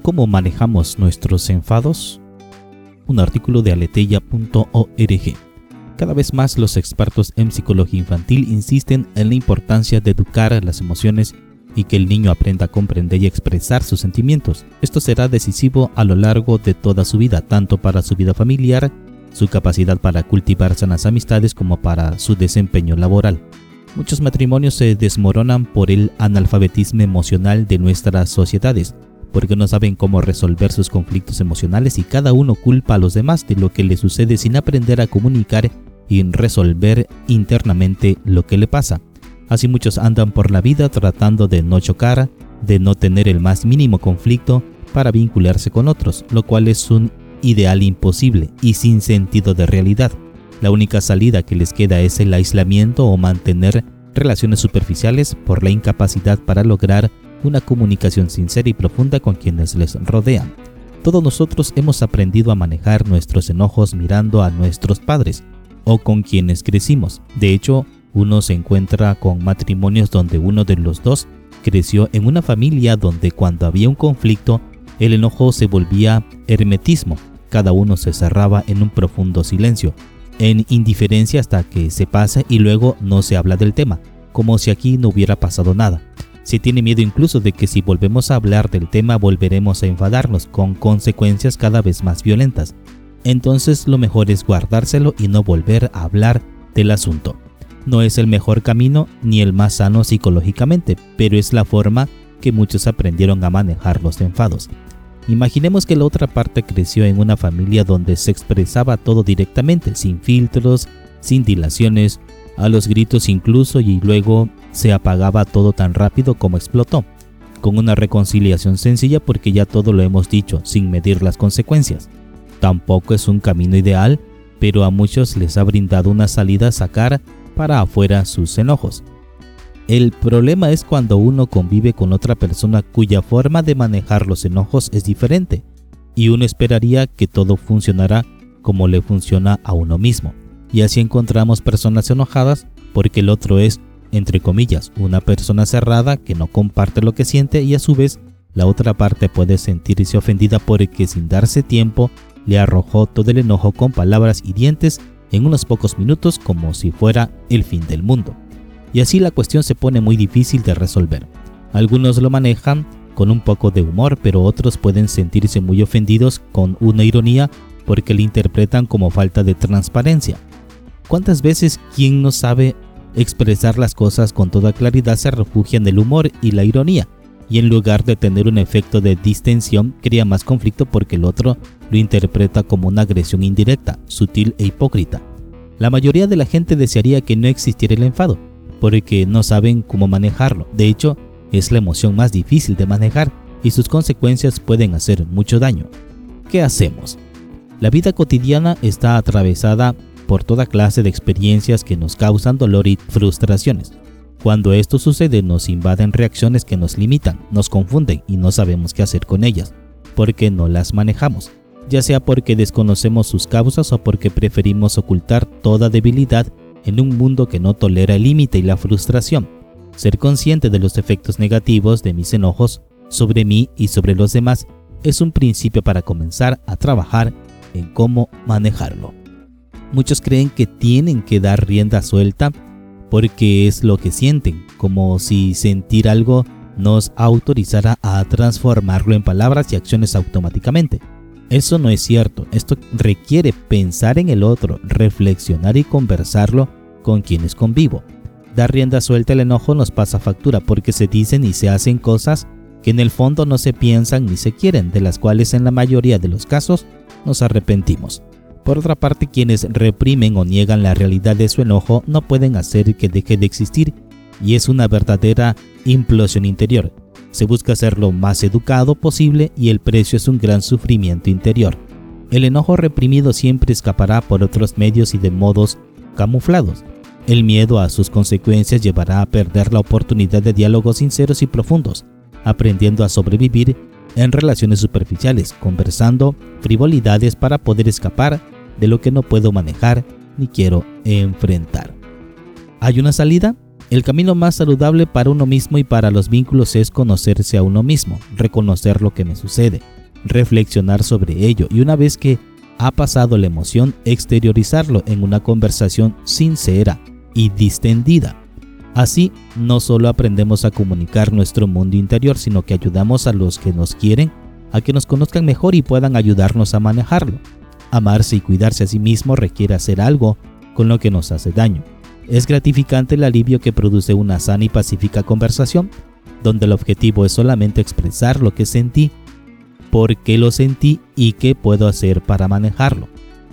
¿Cómo manejamos nuestros enfados? Un artículo de aleteia.org. Cada vez más los expertos en psicología infantil insisten en la importancia de educar las emociones y que el niño aprenda a comprender y expresar sus sentimientos. Esto será decisivo a lo largo de toda su vida, tanto para su vida familiar, su capacidad para cultivar sanas amistades, como para su desempeño laboral. Muchos matrimonios se desmoronan por el analfabetismo emocional de nuestras sociedades, porque no saben cómo resolver sus conflictos emocionales y cada uno culpa a los demás de lo que le sucede sin aprender a comunicar y resolver internamente lo que le pasa. Así muchos andan por la vida tratando de no chocar, de no tener el más mínimo conflicto para vincularse con otros, lo cual es un ideal imposible y sin sentido de realidad. La única salida que les queda es el aislamiento o mantener relaciones superficiales por la incapacidad para lograr una comunicación sincera y profunda con quienes les rodean. Todos nosotros hemos aprendido a manejar nuestros enojos mirando a nuestros padres o con quienes crecimos. De hecho, uno se encuentra con matrimonios donde uno de los dos creció en una familia donde cuando había un conflicto, el enojo se volvía hermetismo. Cada uno se cerraba en un profundo silencio, en indiferencia hasta que se pasa y luego no se habla del tema, como si aquí no hubiera pasado nada. Se tiene miedo incluso de que si volvemos a hablar del tema volveremos a enfadarnos, con consecuencias cada vez más violentas. Entonces lo mejor es guardárselo y no volver a hablar del asunto. No es el mejor camino ni el más sano psicológicamente, pero es la forma que muchos aprendieron a manejar los enfados. Imaginemos que la otra parte creció en una familia donde se expresaba todo directamente, sin filtros, sin dilaciones, a los gritos incluso, y luego se apagaba todo tan rápido como explotó, con una reconciliación sencilla porque ya todo lo hemos dicho, sin medir las consecuencias. Tampoco es un camino ideal, pero a muchos les ha brindado una salida a sacar para afuera sus enojos. El problema es cuando uno convive con otra persona cuya forma de manejar los enojos es diferente, y uno esperaría que todo funcionara como le funciona a uno mismo. Y así encontramos personas enojadas porque el otro es, entre comillas, una persona cerrada que no comparte lo que siente, y a su vez la otra parte puede sentirse ofendida porque sin darse tiempo le arrojó todo el enojo con palabras hirientes en unos pocos minutos, como si fuera el fin del mundo. Y así la cuestión se pone muy difícil de resolver. Algunos lo manejan con un poco de humor, pero otros pueden sentirse muy ofendidos con una ironía porque le interpretan como falta de transparencia. ¿Cuántas veces quien no sabe expresar las cosas con toda claridad se refugia en el humor y la ironía, y en lugar de tener un efecto de distensión crea más conflicto porque el otro lo interpreta como una agresión indirecta, sutil e hipócrita? La mayoría de la gente desearía que no existiera el enfado, porque no saben cómo manejarlo. De hecho, es la emoción más difícil de manejar y sus consecuencias pueden hacer mucho daño. ¿Qué hacemos? La vida cotidiana está atravesada por toda clase de experiencias que nos causan dolor y frustraciones. Cuando esto sucede, nos invaden reacciones que nos limitan, nos confunden y no sabemos qué hacer con ellas, porque no las manejamos, ya sea porque desconocemos sus causas o porque preferimos ocultar toda debilidad en un mundo que no tolera el límite y la frustración. Ser consciente de los efectos negativos de mis enojos sobre mí y sobre los demás es un principio para comenzar a trabajar en cómo manejarlo. Muchos creen que tienen que dar rienda suelta porque es lo que sienten, como si sentir algo nos autorizara a transformarlo en palabras y acciones automáticamente. Eso no es cierto. Esto requiere pensar en el otro, reflexionar y conversarlo con quienes convivo. Dar rienda suelta al enojo nos pasa factura porque se dicen y se hacen cosas que en el fondo no se piensan ni se quieren, de las cuales en la mayoría de los casos nos arrepentimos. Por otra parte, quienes reprimen o niegan la realidad de su enojo no pueden hacer que deje de existir, y es una verdadera implosión interior. Se busca ser lo más educado posible y el precio es un gran sufrimiento interior. El enojo reprimido siempre escapará por otros medios y de modos camuflados. El miedo a sus consecuencias llevará a perder la oportunidad de diálogos sinceros y profundos, aprendiendo a sobrevivir en relaciones superficiales, conversando frivolidades para poder escapar de lo que no puedo manejar ni quiero enfrentar. ¿Hay una salida? El camino más saludable para uno mismo y para los vínculos es conocerse a uno mismo, reconocer lo que me sucede, reflexionar sobre ello y una vez que ha pasado la emoción, exteriorizarlo en una conversación sincera y distendida. Así, no solo aprendemos a comunicar nuestro mundo interior, sino que ayudamos a los que nos quieren a que nos conozcan mejor y puedan ayudarnos a manejarlo. Amarse y cuidarse a sí mismo requiere hacer algo con lo que nos hace daño. Es gratificante el alivio que produce una sana y pacífica conversación, donde el objetivo es solamente expresar lo que sentí, por qué lo sentí y qué puedo hacer para manejarlo.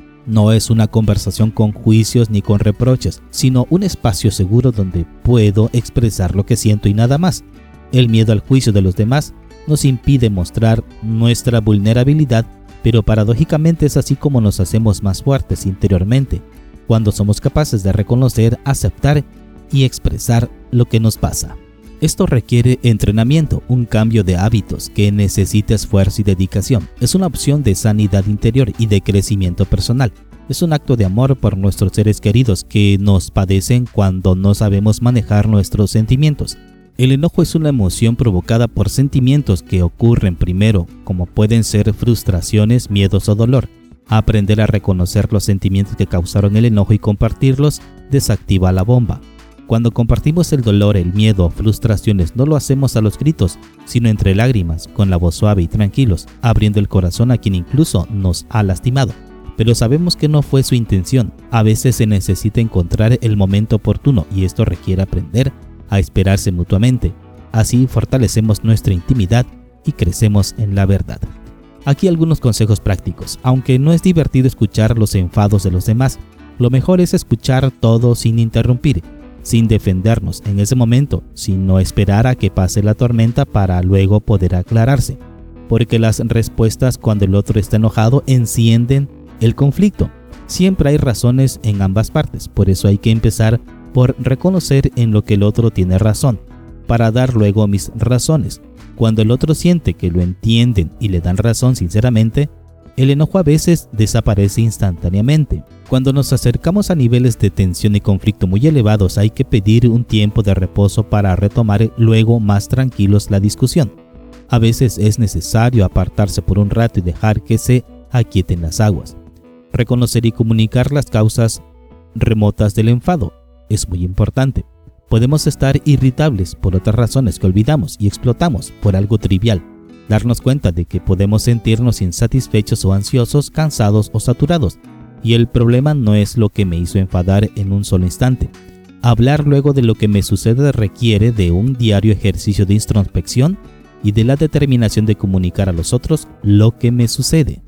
No es una conversación con juicios ni con reproches, sino un espacio seguro donde puedo expresar lo que siento y nada más. El miedo al juicio de los demás nos impide mostrar nuestra vulnerabilidad, pero paradójicamente es así como nos hacemos más fuertes interiormente, cuando somos capaces de reconocer, aceptar y expresar lo que nos pasa. Esto requiere entrenamiento, un cambio de hábitos que necesita esfuerzo y dedicación. Es una opción de sanidad interior y de crecimiento personal. Es un acto de amor por nuestros seres queridos que nos padecen cuando no sabemos manejar nuestros sentimientos. El enojo es una emoción provocada por sentimientos que ocurren primero, como pueden ser frustraciones, miedos o dolor. Aprender a reconocer los sentimientos que causaron el enojo y compartirlos desactiva la bomba. Cuando compartimos el dolor, el miedo o frustraciones, no lo hacemos a los gritos, sino entre lágrimas, con la voz suave y tranquilos, abriendo el corazón a quien incluso nos ha lastimado. Pero sabemos que no fue su intención. A veces se necesita encontrar el momento oportuno y esto requiere aprender a esperarse mutuamente. Así fortalecemos nuestra intimidad y crecemos en la verdad. Aquí algunos consejos prácticos. Aunque no es divertido escuchar los enfados de los demás, lo mejor es escuchar todo sin interrumpir, sin defendernos en ese momento, sino esperar a que pase la tormenta para luego poder aclararse. Porque las respuestas cuando el otro está enojado encienden el conflicto. Siempre hay razones en ambas partes, por eso hay que empezar por reconocer en lo que el otro tiene razón, para dar luego mis razones. Cuando el otro siente que lo entienden y le dan razón sinceramente, el enojo a veces desaparece instantáneamente. Cuando nos acercamos a niveles de tensión y conflicto muy elevados, hay que pedir un tiempo de reposo para retomar luego más tranquilos la discusión. A veces es necesario apartarse por un rato y dejar que se aquieten las aguas. Reconocer y comunicar las causas remotas del enfado es muy importante. Podemos estar irritables por otras razones que olvidamos y explotamos por algo trivial. Darnos cuenta de que podemos sentirnos insatisfechos o ansiosos, cansados o saturados. Y el problema no es lo que me hizo enfadar en un solo instante. Hablar luego de lo que me sucede requiere de un diario ejercicio de introspección y de la determinación de comunicar a los otros lo que me sucede.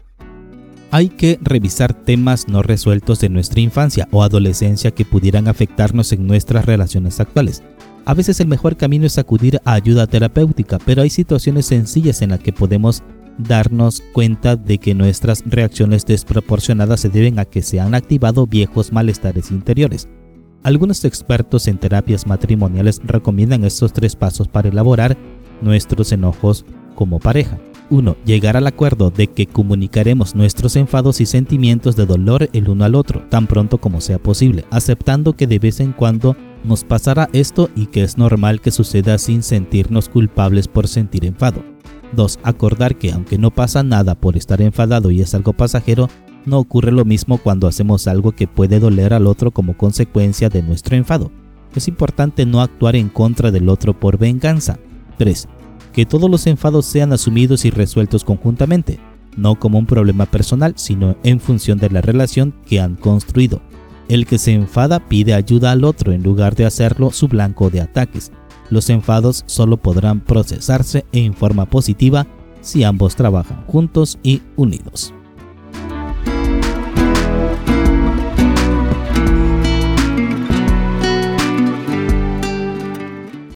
Hay que revisar temas no resueltos de nuestra infancia o adolescencia que pudieran afectarnos en nuestras relaciones actuales. A veces el mejor camino es acudir a ayuda terapéutica, pero hay situaciones sencillas en las que podemos darnos cuenta de que nuestras reacciones desproporcionadas se deben a que se han activado viejos malestares interiores. Algunos expertos en terapias matrimoniales recomiendan estos 3 pasos para elaborar nuestros enojos como pareja. 1. Llegar al acuerdo de que comunicaremos nuestros enfados y sentimientos de dolor el uno al otro, tan pronto como sea posible, aceptando que de vez en cuando nos pasará esto y que es normal que suceda sin sentirnos culpables por sentir enfado. 2. Acordar que aunque no pasa nada por estar enfadado y es algo pasajero, no ocurre lo mismo cuando hacemos algo que puede doler al otro como consecuencia de nuestro enfado. Es importante no actuar en contra del otro por venganza. 3. Que todos los enfados sean asumidos y resueltos conjuntamente, no como un problema personal, sino en función de la relación que han construido. El que se enfada pide ayuda al otro en lugar de hacerlo su blanco de ataques. Los enfados solo podrán procesarse en forma positiva si ambos trabajan juntos y unidos.